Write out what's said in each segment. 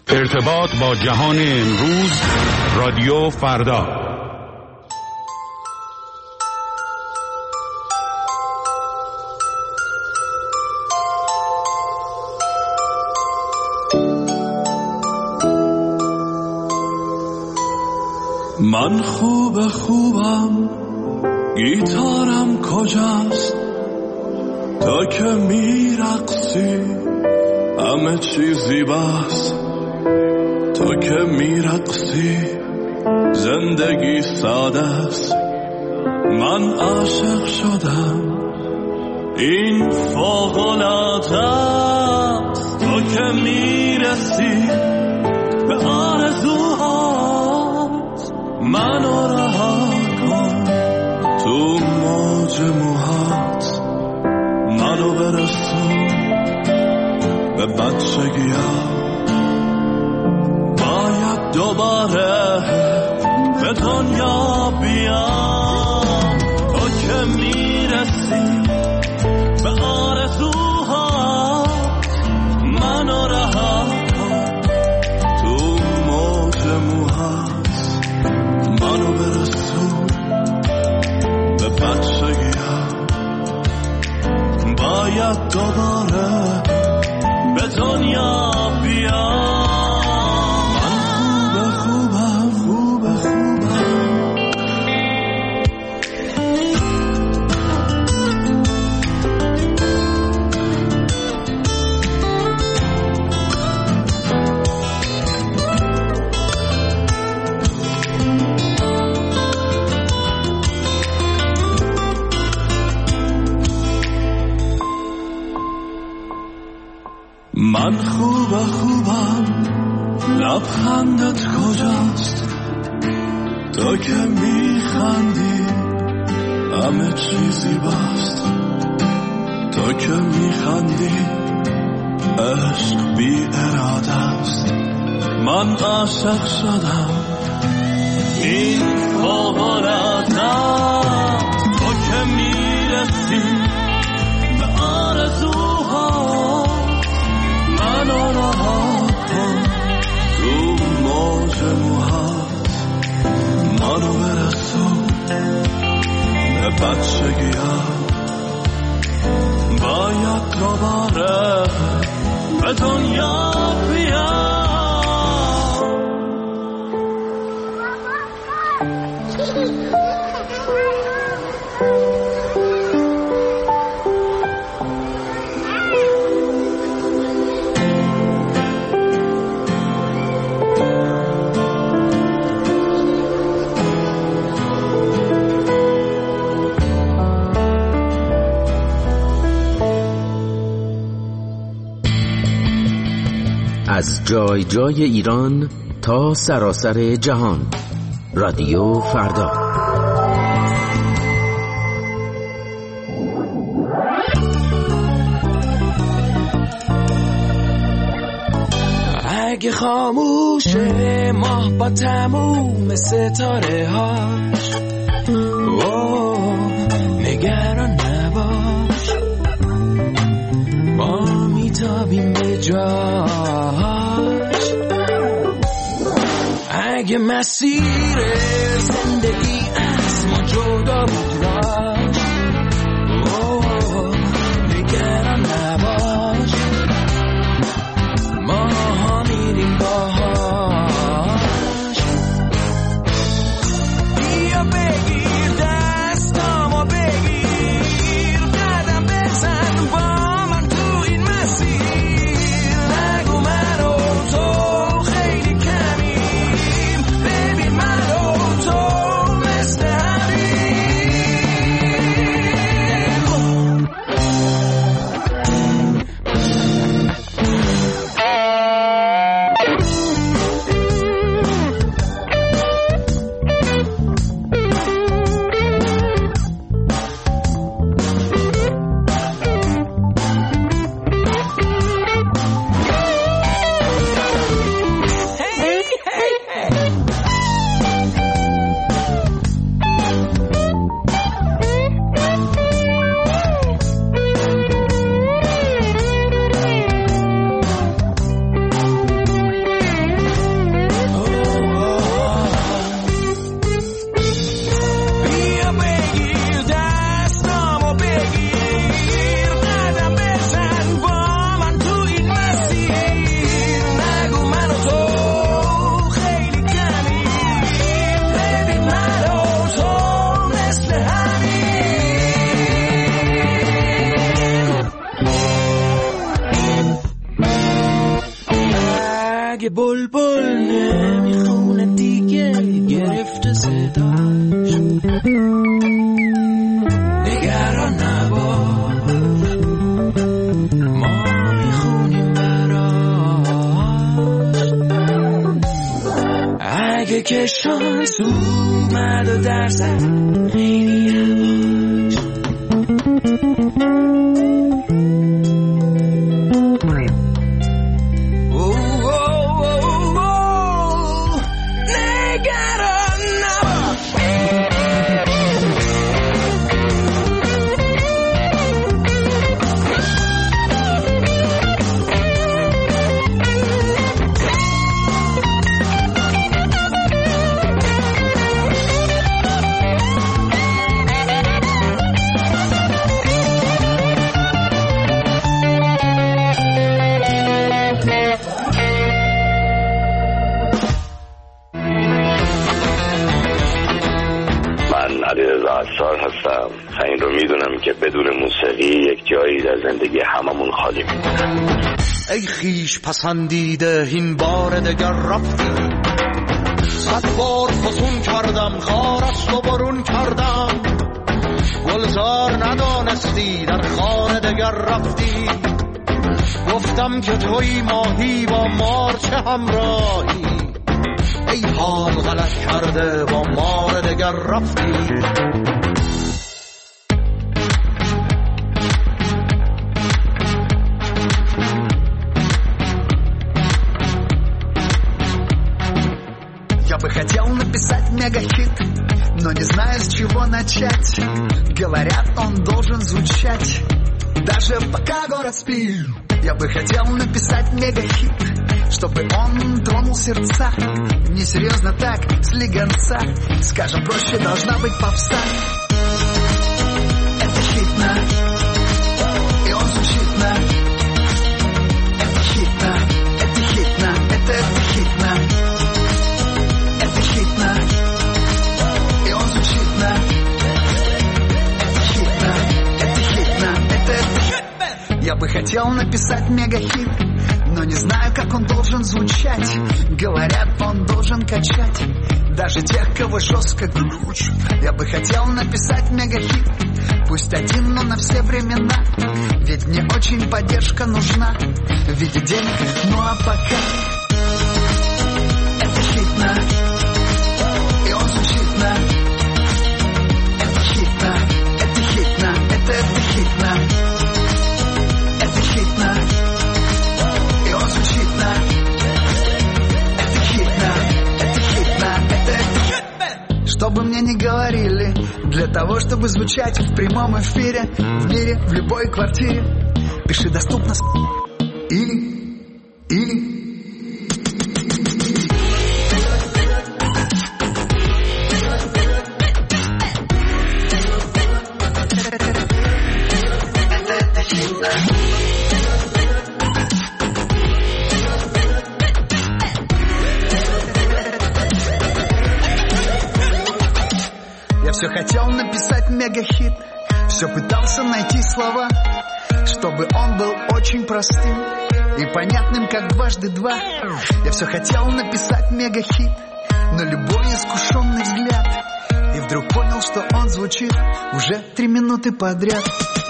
ارتباط با جهان امروز، رادیو فردا. من خوبم، گیتارم کجاست؟ تا که میرقصی همه چیزی بس، تا که میرقصی زندگی ساده است. من عاشق شدم، این فوق‌العاده است. تا که میرسی به آرزوهات، منو رها کن تو موج موهات، منو برسون به بچگی‌ها. باید دوباره به دنیا بیام، تو که میرسی به آرزوهات، منو رها کن تو موج موهات، منو برسون به بچگی‌ها. باید دوباره به دنیا بیام. من خوبم، لبخندت کجاست؟ تا که میخندی همه چیزی بست، تا که میخندی عشق بی اراده است. من عاشق شدم، این فوق‌العاده است. تو که میرسی به آرزوها، منو رها کن تو موج موهات، منو برسون به بچگی‌ها. باید دوباره به دنیا بیام. از جای جای ایران تا سراسر جهان، رادیو فردا. اگه خاموشه ماه با تموم ستاره هاش، نگران نباش، ما میتابیم به جاش. اگه مسیر زندگی از ما جدا بود راش، نگران نباش، ما میریم باهاش. بیا بگیر دستامو بگیر، قدم بزن با من تو این مسیر. نگو من و تو خیلی کمیم، ببین من و تو مثل همیم. اگه بلبل نمیخونه دیگه گرفته صداش، نگران نباش ما میخونیم براش. اگه که شانس اومد و درزد خیلی یواش، هستم. این رو میدونم که بدون موسیقی یک جایی در زندگی هممون خالی میمونه. ای خیش پسندیده این بار دگر رفتی، 100 بار فسون کردم خارست و برون کردم، گلزار ندانستی در خانه دگر رفتی، گفتم که توی ماهی با مار چه همراهی، ای حال غلط کرده با مار دگر رفتی. Я бы хотел написать мегахит, но не знаю, с чего начать. Говорят, он должен звучать, даже пока город спит. Я бы хотел написать мегахит, чтобы он тронул сердца. Несерьезно так, слегонца, скажем проще, должна быть попса. Это хитно, и он звучит на. Это хитно, это хитно, это хитно. Это хитно, и он звучит на. Это хитно, это хитно, это хитно. Я бы хотел написать мегахит, но не знаю, как он должен звучать. Говорят, он должен качать даже тех, кого жестко глючит. Я бы хотел написать мегахит, пусть один, но на все времена. Ведь мне очень поддержка нужна в виде денег, ну а пока. Это хитно, и он звучит на. Это хитно, это хитно, это хитно. Это хитно, и он звучит на. Это хитно, это хитно, это хитно. Что бы мне ни говорили, для того, чтобы звучать в прямом эфире, в мире, в любой квартире, пиши доступно или все хотел написать мегахит, все пытался найти слова, чтобы он был очень простым и понятным, как дважды два. Я все хотел написать мегахит, но любой искушенный взгляд, и вдруг понял, что он звучит уже 3 минуты подряд.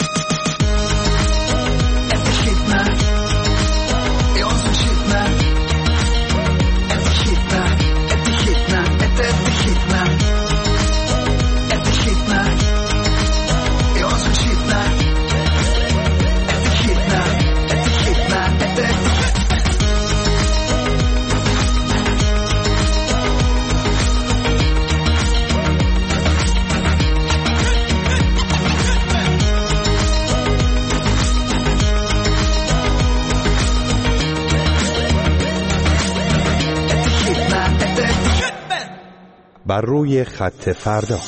Это хитно, и он звучит на. Это хитно, это хитно, это хитно. Это хитно, и он звучит на. Это хитно, это хитно, это хитно. بر روی خط فردا.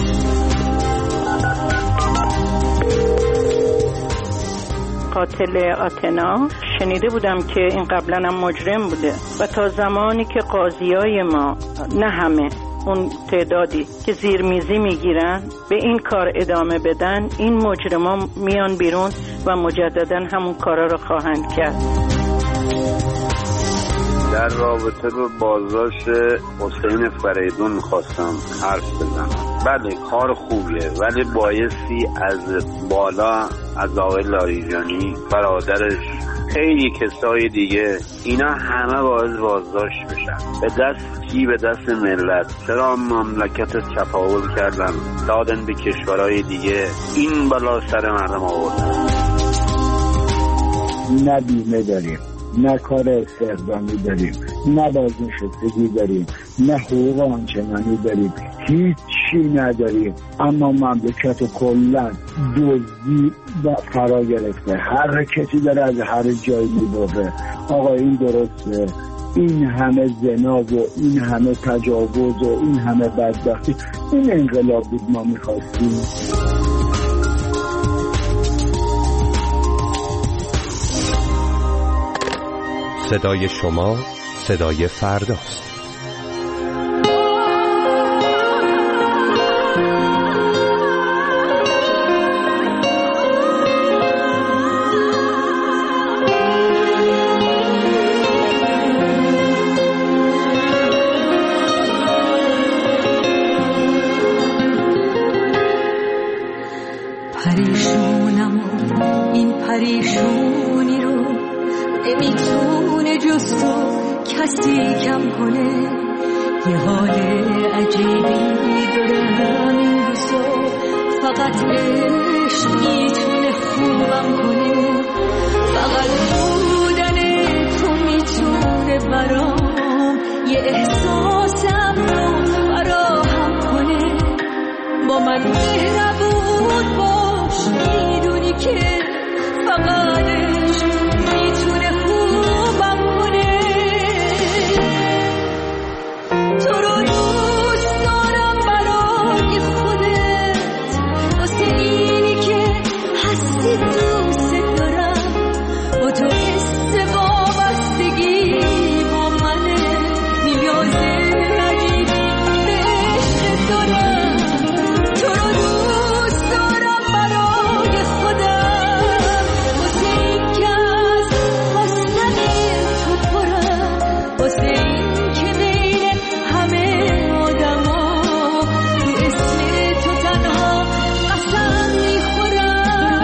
قاتل آتنا شنیده بودم که این قبلا هم مجرم بوده و تا زمانی که قاضیای ما، نه همه، اون تعدادی که زیرمیزی میگیرن به این کار ادامه بدن، این مجرمان میان بیرون و مجددا همون کارا رو خواهند کرد. در رابطه به بازداشت حسین فریدون میخواستم حرف بزنم. بله کار خوبیه، ولی بایستی از بالا، از آقای لاریجانی، برادرش، خیلی کسای دیگه، اینا همه باید بازداشت بشن. به دست کی؟ به دست ملت. چرا مملکت چپاول کردن دادن به کشورهای دیگه؟ این بلا سر مردم آوردن. نه بیمه داریم، نه کار استخدامی داریم، نه بازنشستگی داریم، نه حقوق آنچنانی داریم، هیچی نداریم. اما مملکت کلا دزدی فرا گرفته. هر کسی داره از هر جایی میبره. آقا این درسته؟ این همه زنا و این همه تجاوز و این همه بدبختی، این انقلاب بود ما میخواستیم؟ صدای شما صدای فرداست. پریشونم و این پریشونی رو نمیتونه جز تو کسی کم کنه. یه حال عجیبی دارم این روزا، فقط عشق میتونه خوبم کنه. فقط بودن تو میتونه برام یه احساسم رو فراهم کنه. با من مهربون باش، میدونی که فقط عشق میتونه خوبم کنه. تو رو دوست دارم برای خودت، واسه اینی که هستی دوست دارم. با تو حس وابستگی با منه، نیاز عجیبی به عشق دارم. تو رو دوست دارم برای خودم، واسه این که از حسن تو پرم، واسه این که بین همه آدم ها رو اسم تو تنها قسم میخورم.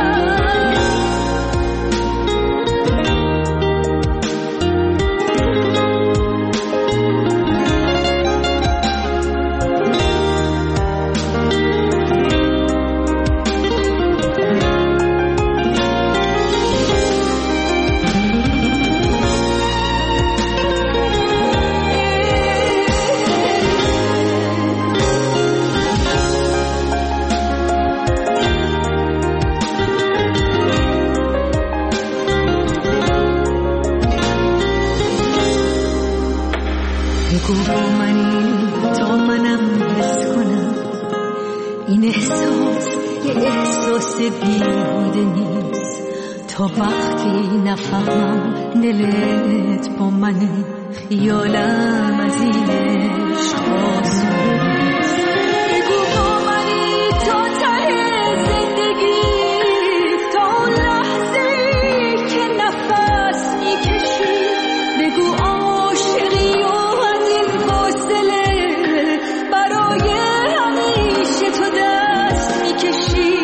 بگو با منی تا منم حس کنم، این احساس یه احساس بیهوده نیست. تا وقتی نفهمم دلت با منی، خیالم از این عشق آسون نیست. بگو با منی تا ته زندگی، تا اون لحظه‌ای که نفس میکشی. بگو عاشقی و از این فاصله برای همیشه تو دست میکشی.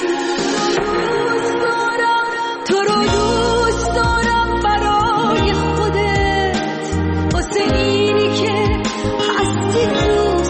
تو رو دوست دارم برای خودت، واسه اینی که هستی دوست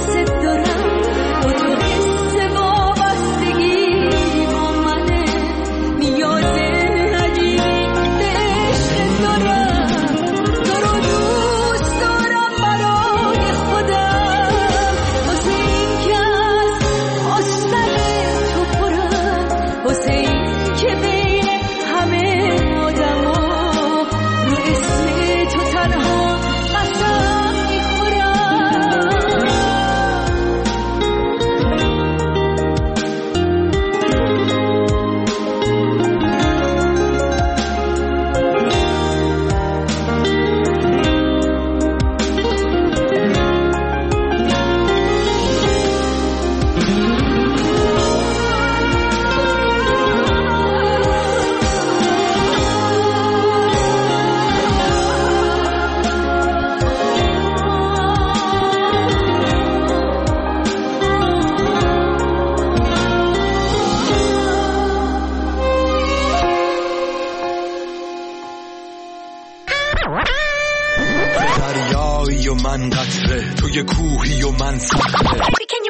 و من قطره، توی کوهی و من صخره.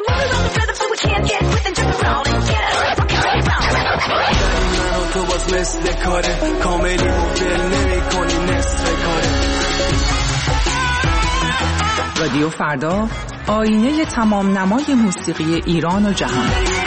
من و تو باز مثل کاره، کاملی و دل نمی کنی نصف کاره. رادیو فردا، آینه تمام نمای موسیقی ایران و جهان.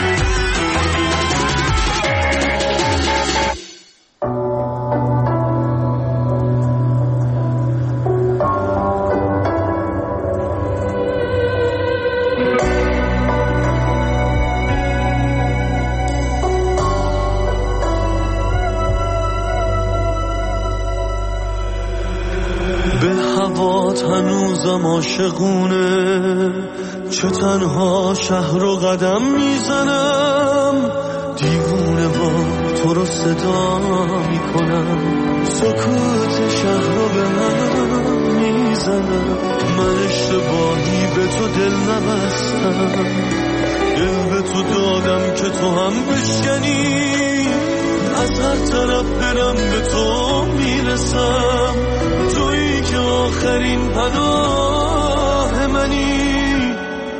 هنوزم عاشقونه، چه تنها شهر و قدم میزنم، دیوونه با تو رو صدا میکنم، سکوت شهر رو به هم میزنم. من اشتباهی به تو دل نبستم، دل به تو دادم که تو هم بشکنی، از هر طرف برم به تو میرسم، تویی که آخرین پناه منی.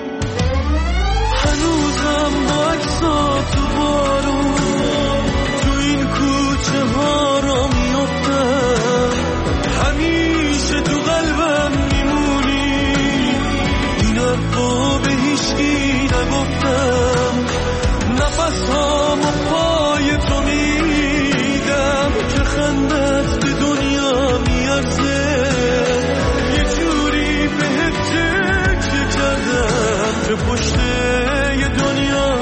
هنوزم با عکسات تو بارون تو این کوچه ها را میافتم، همیشه تو قلبم میمونی، این حرفا به هیچکی نگفتم، نفس هامو پای تو میدم که خندت به دنیا میارزه، یه جوری بهت تکیه کردم که پشت یه دنیا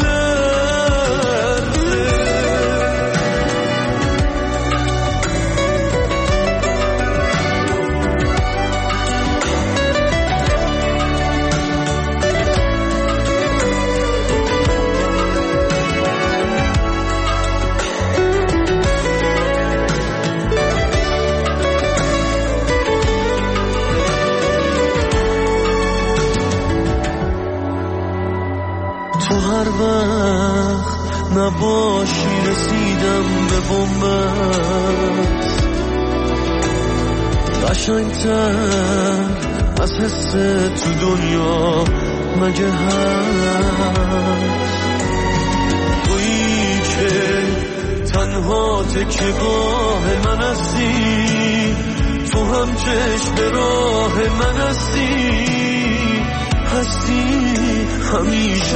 هر وقت نباشی رسیدم به بنبست، قشنگتر از حس تو دنیا مگه هست، تویی که تنها تکیه‌گاه من هستی، تو هم چشم راه من هستی، همیشه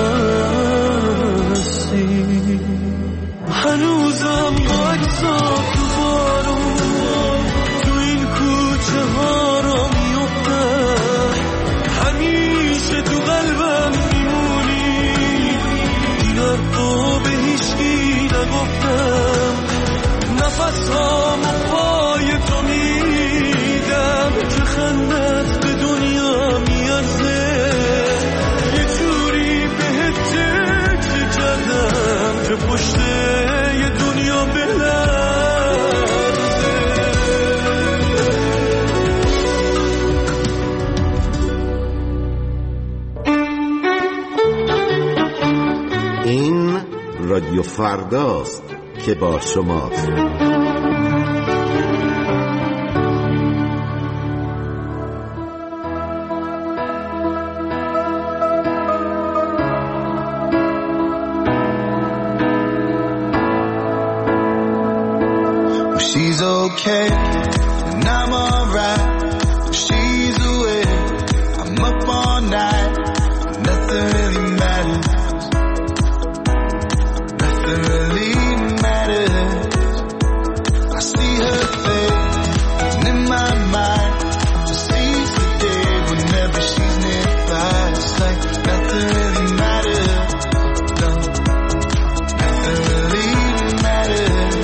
هستی. هنوزم با عکسات تو بارون تو این کوچه ها را میافتم، همیشه تو قلبم میمونی، این حرفا به هیچکی نگفتم، نفس هامو پای تو میدم که خندت به دنیا میارزه، که پشت یه دنیا بلرزه. این رادیو فرداست که با شماست. She's okay, and I'm alright. She's away, I'm up all night. Nothing really matters. Nothing really matters. I see her face, and in my mind, she sees the day whenever she's nearby. It's like nothing really matters. No, nothing really matters.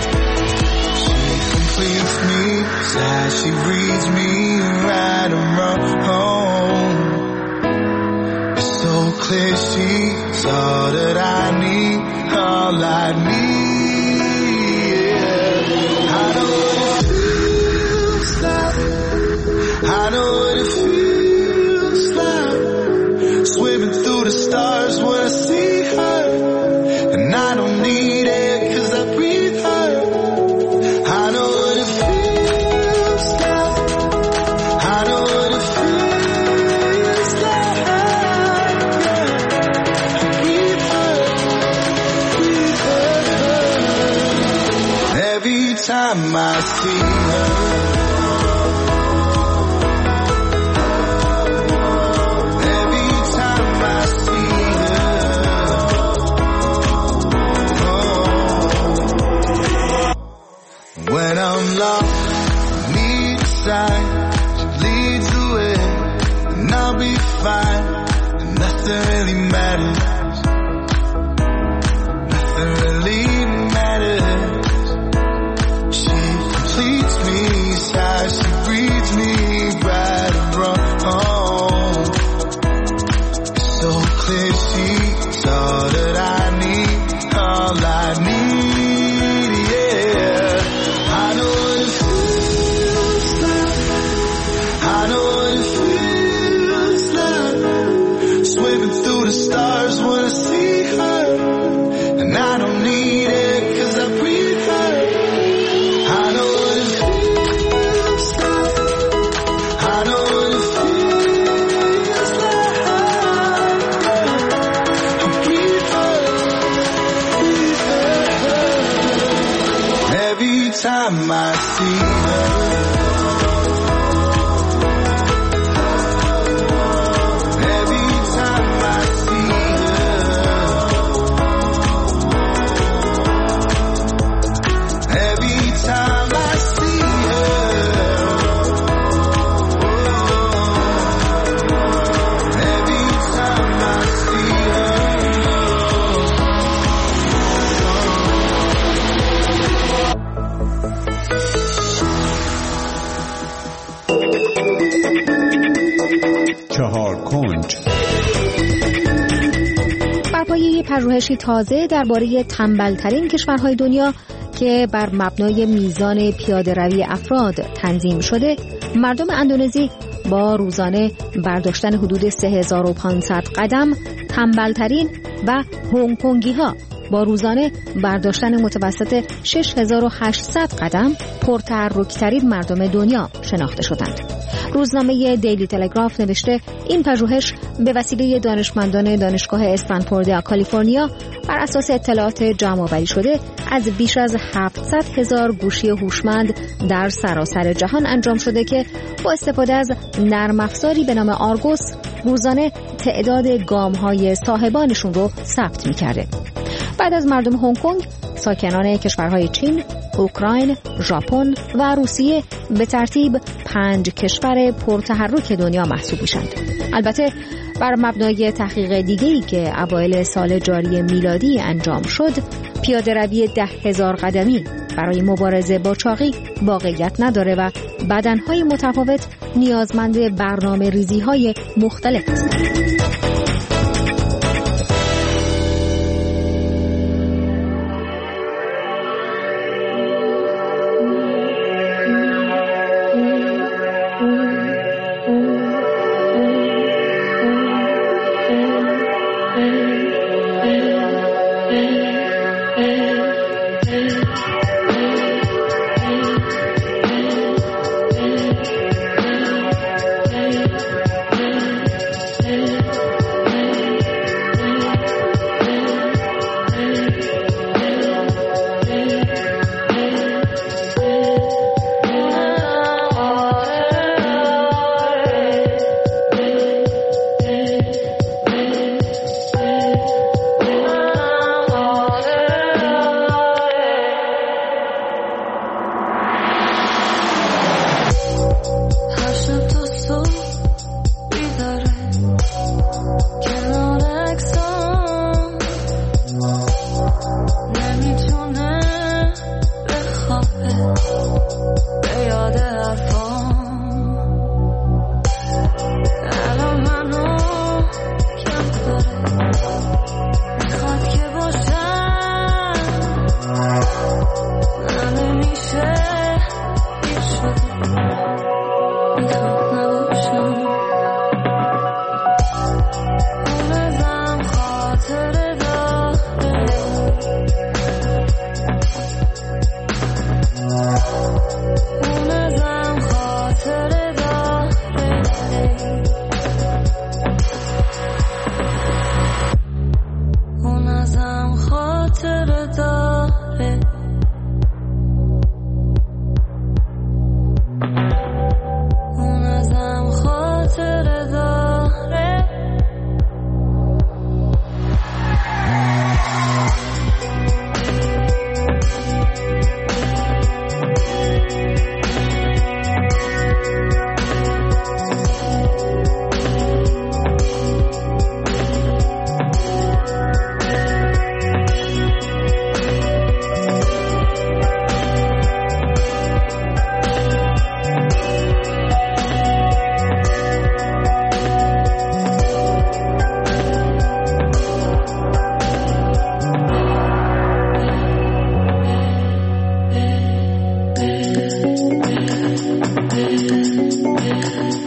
She reads me right around home. It's so clear she's all that I need, all I need. Yeah. I know what it feels like. I know what it feels like. Swimming through the stars when I see her, and I don't need air 'cause I breathe her. I know what it feels. I know time I see her, every time I see her, oh. When I'm lost, need a sign, she leads the way, and I'll be fine, and nothing really matters. She breathes me right and wrong. It's so clear she's all that I need, all I need, yeah. I know what it feels like, I know what it feels like, swimming through the stars when I see her, and I don't need it 'cause I breathe her. I know what it feels. Time I see her, every time I see her, every time I see her, every time I see her. چهار کنج. بر پایه پژوهشی تازه درباره تنبل‌ترین کشورهای دنیا که بر مبنای میزان پیاده‌روی افراد تنظیم شده، مردم اندونزی با روزانه برداشتن حدود 3500 قدم تنبل‌ترین و هنگ کنگی‌ها با روزانه برداشتن متوسط 6800 قدم پرتحرک‌ترین مردم دنیا شناخته شدند. روزنامه دیلی تلگراف نوشته این پژوهش به وسیله دانشمندان دانشگاه استنفورد کالیفرنیا بر اساس اطلاعات جمع‌آوری شده از بیش از 700,000 گوشی هوشمند در سراسر جهان انجام شده که با استفاده از نرم افزاری به نام آرگوس روزانه تعداد گام‌های صاحبانشون رو ثبت می‌کرده. بعد از مردم هنگ کنگ، ساکنان کشورهای چین، اوکراین، ژاپن و روسیه به ترتیب 5 کشور پرتحرک دنیا محسوب میشند. البته بر مبنای تحقیق دیگه‌ای که اوایل سال جاری میلادی انجام شد، پیاده‌روی 10,000 قدمی برای مبارزه با چاقی واقعیت نداره و بدنهای متفاوت نیازمند برنامه ریزی‌های مختلف هستند. میشه.